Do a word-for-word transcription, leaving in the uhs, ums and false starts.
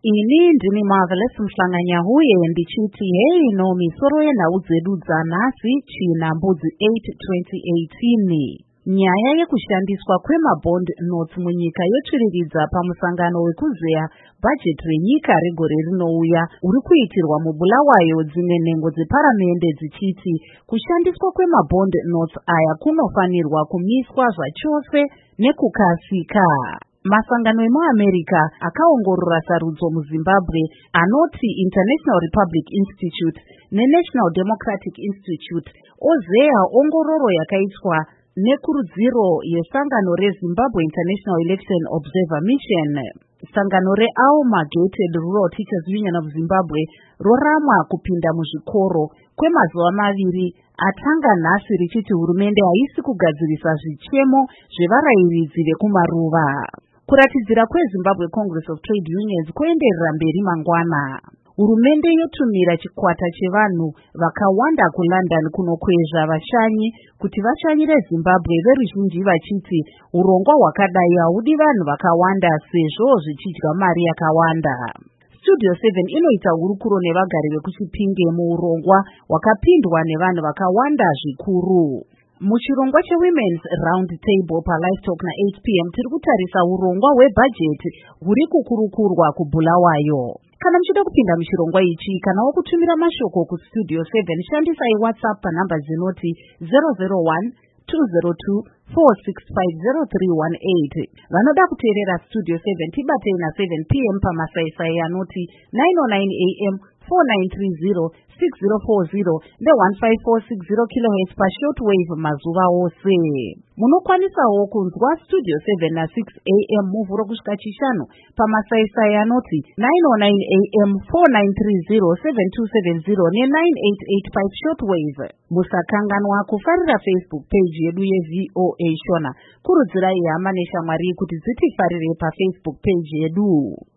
Ini ndini Marvelous Mhlanganyahuye ndichiti hei no misoro yenhau dzedu dzanhasi china mbudzi eight twenty eighteen. Nyaya yekushandiswa kwemabond notes munyika yotsviriridza pamusangano wekuzeya bhajeti renyika regore rinouya uri kuitirwa muBulawayo, dzimwe nhengo dzeparamende dzichiti kushandiswa kwemabond notes aya kunofanirwa kumiswa zvachose nekukasika. Masangano emuAmerica akaongorora sarudzo muZimbabwe anoti International Republic Institute neNational Democratic Institute ozeya ongororo yakaitwa nekurudziro yesangano reZimbabwe International Election Observer Mission. Sangano reAlma Gated Rural Teachers Union of Zimbabwe roramwa kupinda muzvikoro kwemazuva maviri atanga nhasi richiti hurumende haisi kugadzirisa zvichemo zvevarayiridzi vekumaruva. Kuratidzira kweZimbabwe Congress of Trade Unions kuenderera mberi mangwana. Hurumende yotumira chikwata chevanhu vakawanda kuLondon kunokwezva vashanyi kuti vashanyire Zimbabwe, veruzhinji vachiti urongwa hwakadai haudi vanhu vakawanda sezvo zvichidya mari yakawanda. Studio seven inoita hurukuro nevagari vekuChipinge muurongwa hwakapindwa nevanhu vakawanda zvikuru. Muchirongwa cheWomen's Round Table paLivetalk na-eight p m tiri kutarisa urongwa hwebhajeti huri kukurukurwa kuBulawayo. Kana muchida kupinda muchirongwa ichi kana wokutumira mashoko kuStudio seven, shandisai WhatsApp panhamba dzinoti zero zero one two zero two four six five zero three one eight. Vanoda kuteerera Studio seven tibatei na seven p m pamasaisai anoti nine oh nine a m four nine three zero six zero four zero ne one five four six zero kilohertz pashortwave mazuva ose. Munokwanisawo kunzwa Studio seven na six a m muvhuro kusvika chishanu pamasaisai anoti nine oh nine a m four nine three zero seven two seven zero ne nine eight eight five shortwave. Musakanganwa kufarira Facebook page yedu yeV O A Shona. Kurudzirai hama neshamwari kuti dzitifarire paFacebook page yedu.